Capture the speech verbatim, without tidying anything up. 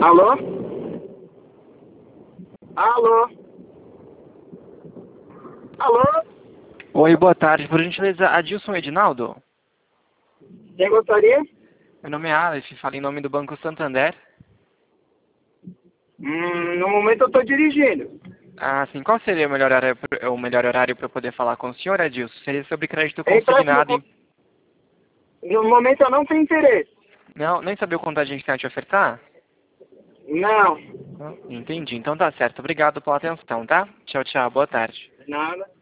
Alô? Alô? Alô? Oi, boa tarde. Por gentileza, Adilson Edinaldo? Quem gostaria? Meu nome é Aleph, falo em nome do Banco Santander. Hum, no momento eu estou dirigindo. Ah, sim. Qual seria o melhor horário, o melhor horário para eu poder falar com o senhor, Adilson? Seria sobre crédito É empréstimo. consignado em... No momento eu não tenho interesse. Não, nem sabia o quanto a gente tem a te ofertar? Não. Não. Entendi. Então tá certo. Obrigado pela atenção, tá? Tchau, tchau. Boa tarde. Nada.